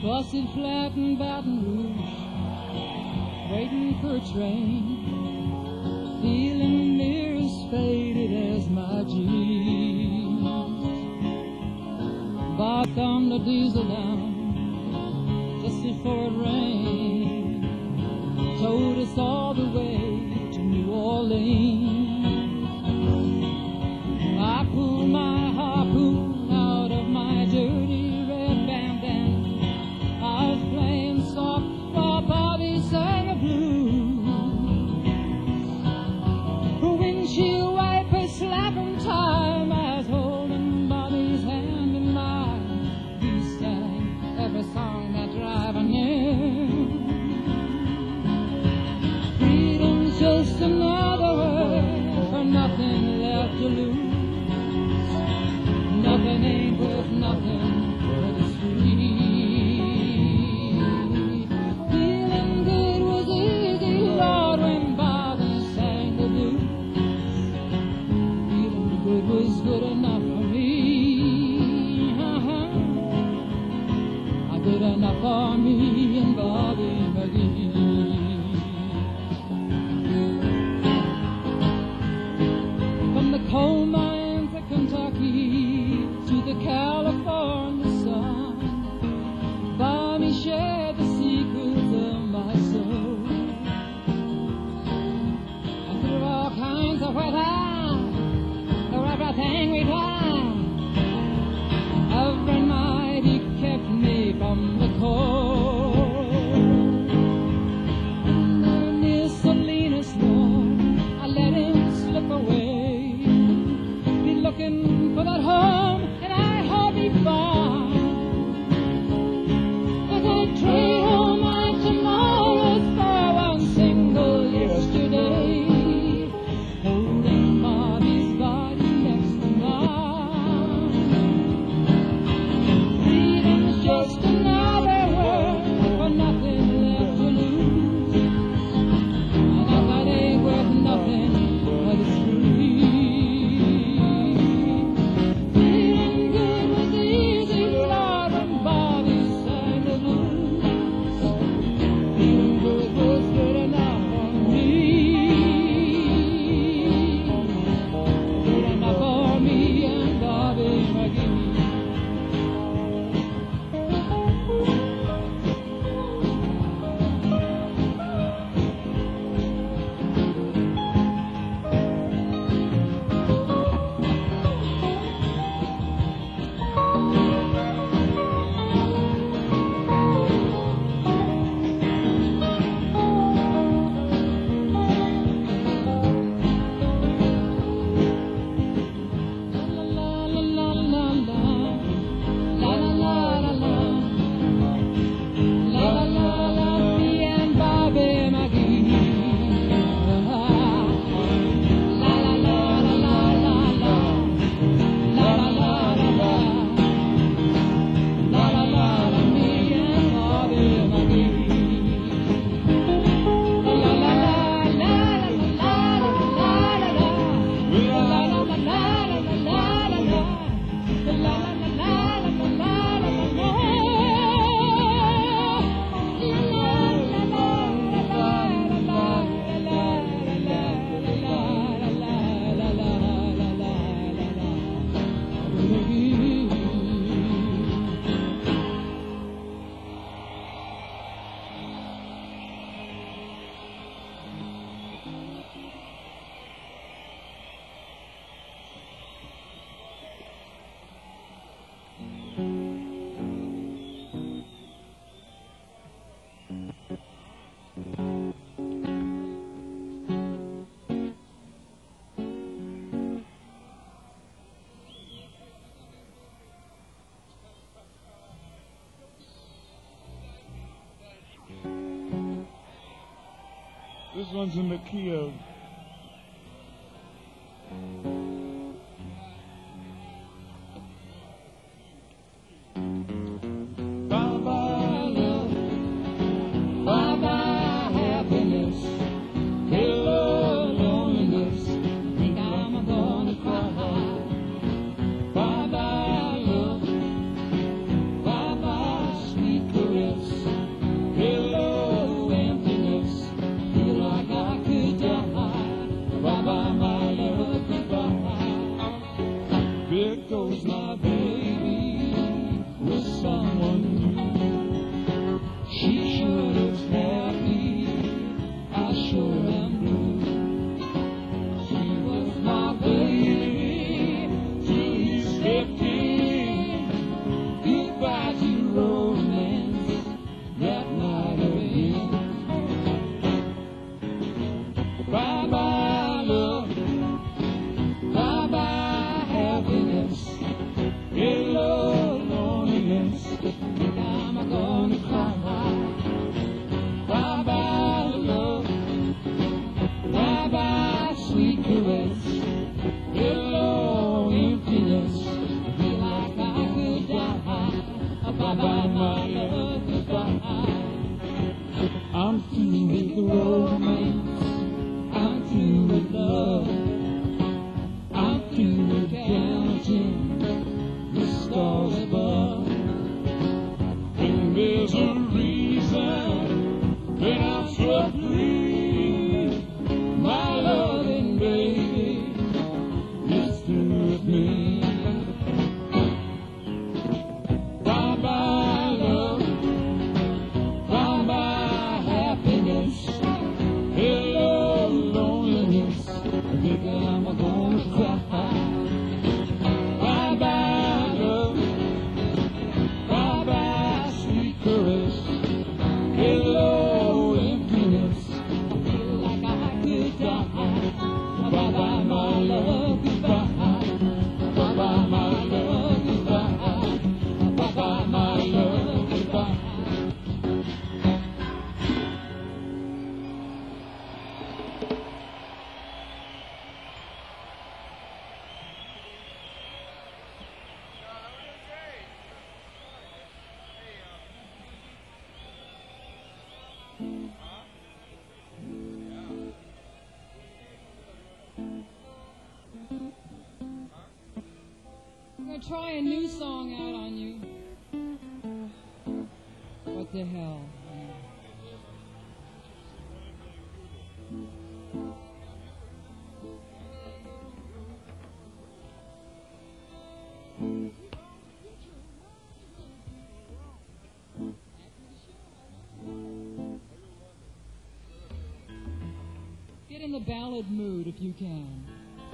busted flat in Baton Rouge, waiting for a train, feeling near as faded as my jeans. Bob thumbed the diesel down just before it rained, towed us all the way to New Orleans. I pulled my harpoon out of my dirty red bandana. I was playing soft while Bobby sang the blues. Her windshield wiper slapping time, I was holding Bobby's hand in mine. We sang every song that drive I knew. Freedom's just another word for nothing left to lose. Nothing ain't worth nothing but it's free. Feeling good was easy, Lord, when Bobby sang the blues. Feeling good was good enough for me. Good enough for me and Bobby McGee. From the coal mines of Kentucky to the California sun, Bobby shared the secrets of my soul. And through all kinds of weather, through everything we tried, every night he kept me from the cold. And near Salinas, Lord, I let him slip away. Be looking for that home, and I hope he finds. As I trade all my tomorrows for one single yesterday, holding Bobby's body next to mine. Freedom's just another word for nothing left to lose. Enough that ain't worth nothing but it's free. Feeling good was easy, Lord, when Bobby sang the blues. Feeling good was good enough for me. Good enough for me and Bobby McGee. This one's in the key of Bye-bye love, bye-bye happiness, hello loneliness, think I'm gonna cry. Bye-bye love, bye-bye sweet caress. my baby with someone new. She sure looks happy, I sure am blue. She was my baby till you stepped in. Goodbye to romance that night again. Bye-bye love, bye-bye happiness, hello loneliness, think I'm gonna cry. Bye-bye love, bye-bye sweet caress, hello emptiness, feel like I could die. Bye-bye my love, goodbye. I'm through with the romance, I'm through with love, I'm through with counting the stars above. And there's a reason that I'm so free. My loving baby is through with me. Bye-bye love, bye-bye happiness, hello loneliness, I think I'm gonna cry. Bye-bye love, bye-bye sweet caress, hello emptiness, I feel like I could die. Bye-bye my love, goodbye. Bye-bye my love, goodbye. Bye-bye my love, goodbye. I'm gonna try a new song out on you. What the hell? Get in the ballad mood if you can.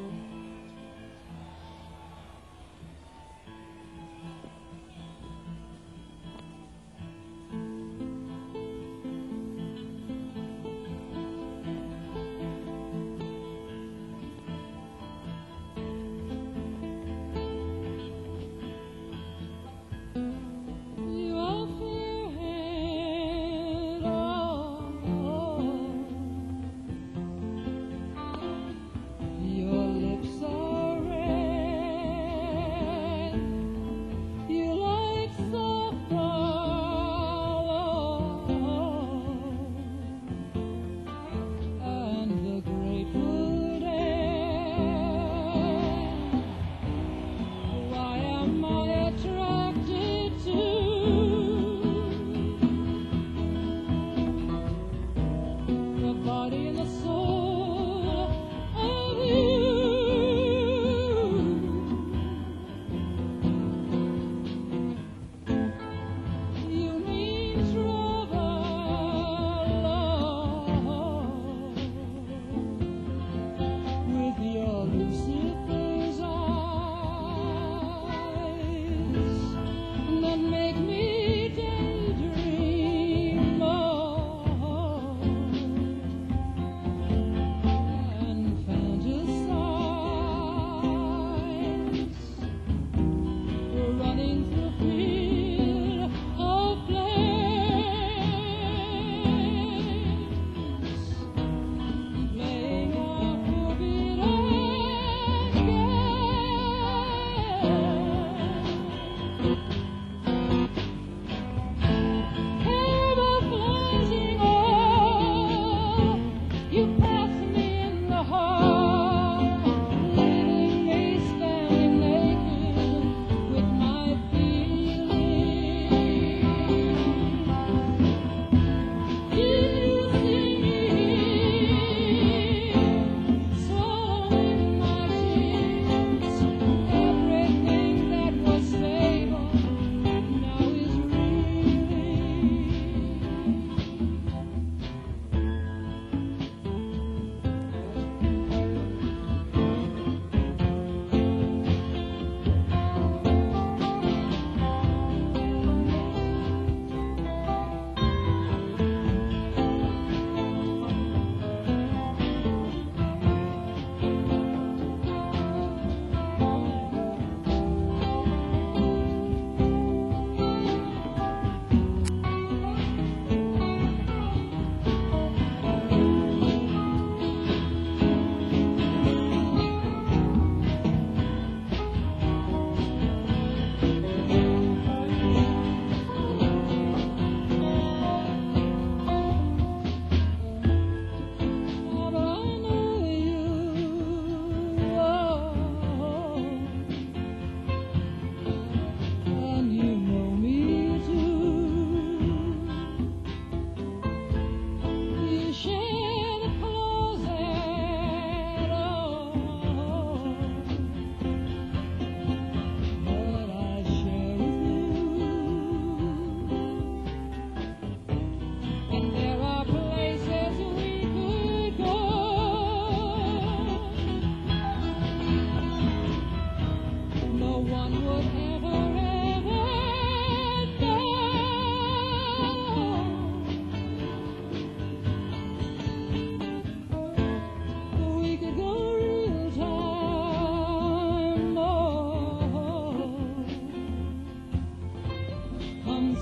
Your fair head, oh, your lips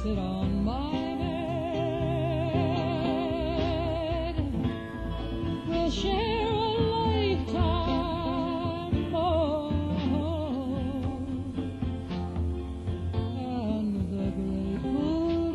sit on my bed. We'll share a lifetime more, and the Grateful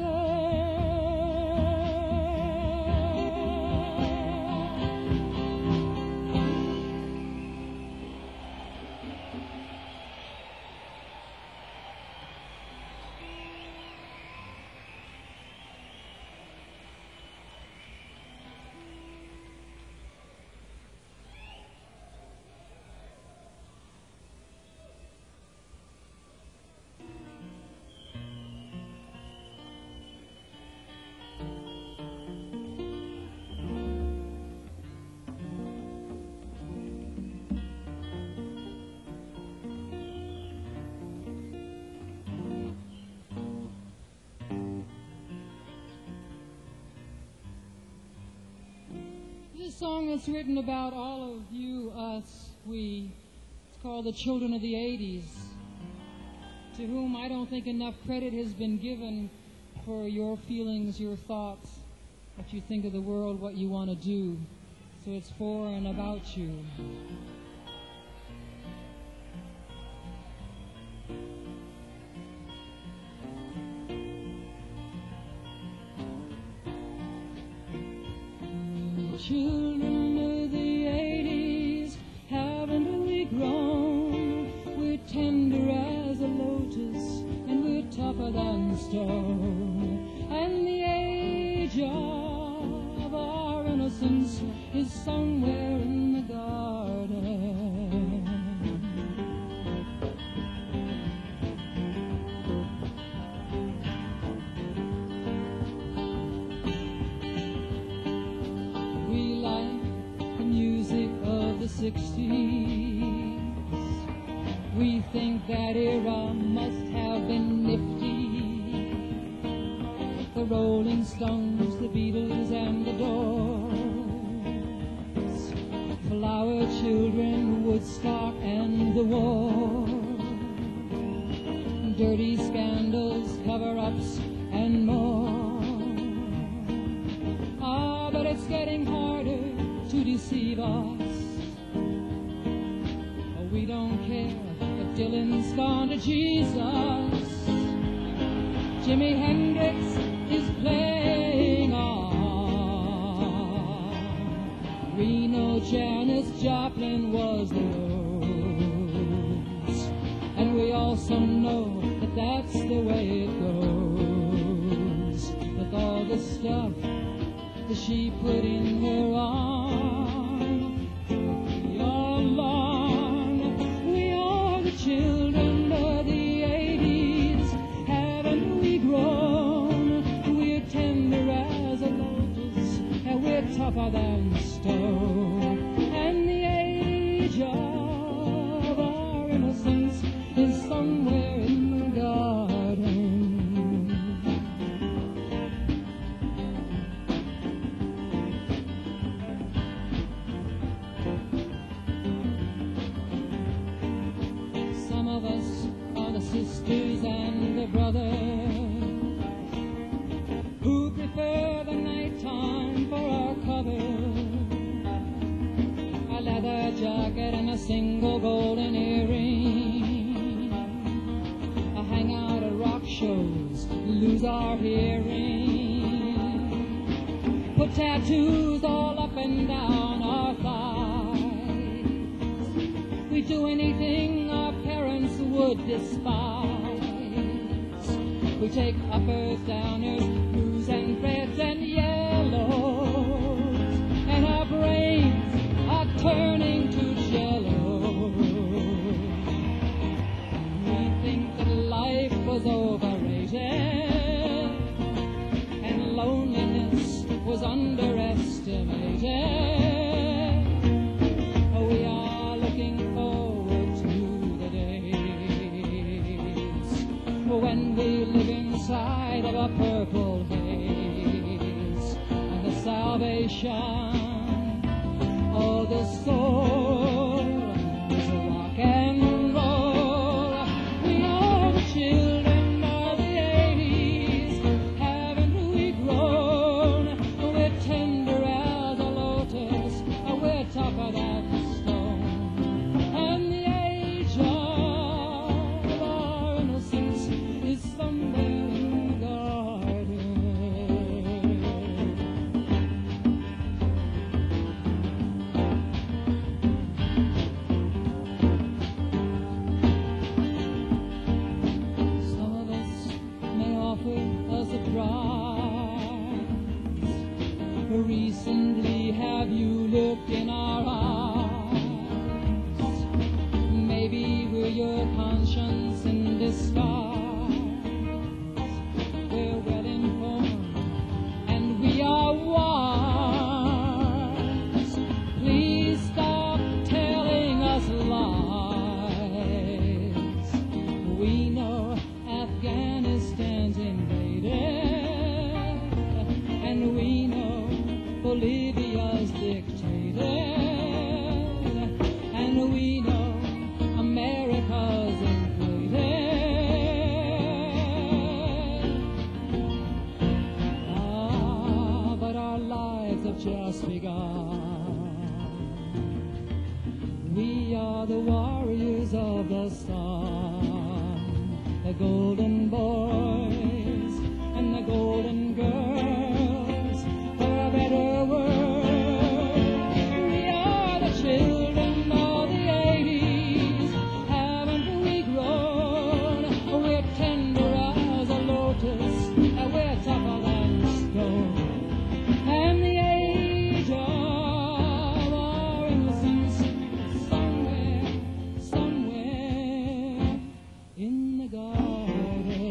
This song that's written about all of you, us, we. It's called The Children of the 80s, to whom I don't think enough credit has been given for your feelings, your thoughts, what you think of the world, what you want to do. So it's for and about you. Children of the 80s, haven't we grown? We're tender as a lotus, and we're tougher than stone. And the age of our innocence is somewhere in the garden. We like the music of the 60s. We think that era must have been nifty. The Rolling Stones, the Beatles, and the Doors, Flower Children, Woodstock, and the war, dirty scandals, cover-ups, and more. Ah, but it's getting harder to deceive us. Oh, we don't care if Dylan's gone to Jesus. Jimi Hendrix is playing on. We know Janis Joplin was the rose, and we also know that that's the way it goes. With all the stuff that she put in her arm, we all long. We are the children of the 80s. Haven't we grown? We're tender as a lotus, and we're tougher than stone. And the age of our innocence is somewhere in the garden. Some of us are the sisters and the brothers who prefer the nighttime for our cover. A leather jacket and a single golden earring. A hangout at rock shows, lose our hearing. Put tattoos all up and down our thighs. We do anything our parents would despise. We take uppers, downers, blues and reds and yellows, and our brains are turning to jello. We think that life was overrated and loneliness was underestimated. We are looking forward to the days when we live inside of a purple haze, and the salvation of the soul is rock and roll. We are the children of the 80s. warriors of the sun, the golden boys and the golden girls for a better world. We are the children of the 80s, haven't we grown? We're tender as a lotus, we're tougher than stone. And the age of our innocence, somewhere in the garden.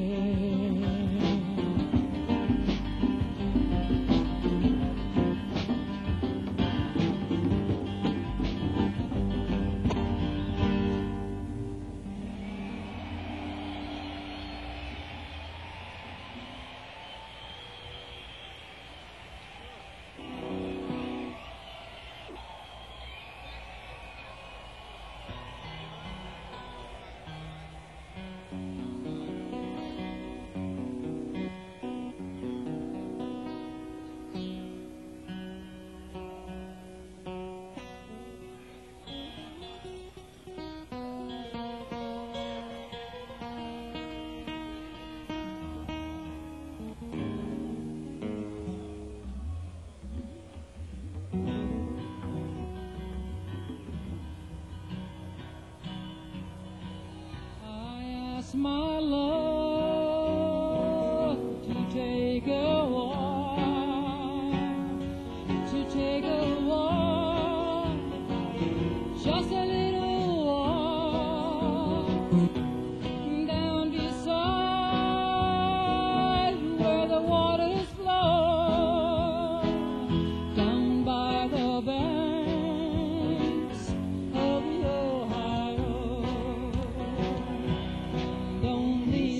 My love to take a walk, just a little walk down beside where the waters flow, down by the banks of the Ohio. Don't leave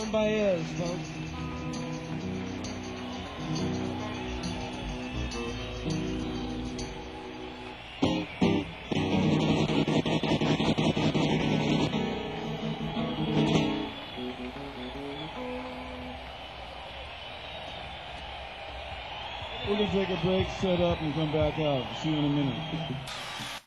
Playing by ears, folks. We're going to take a break, set up, and come back out. See you in a minute.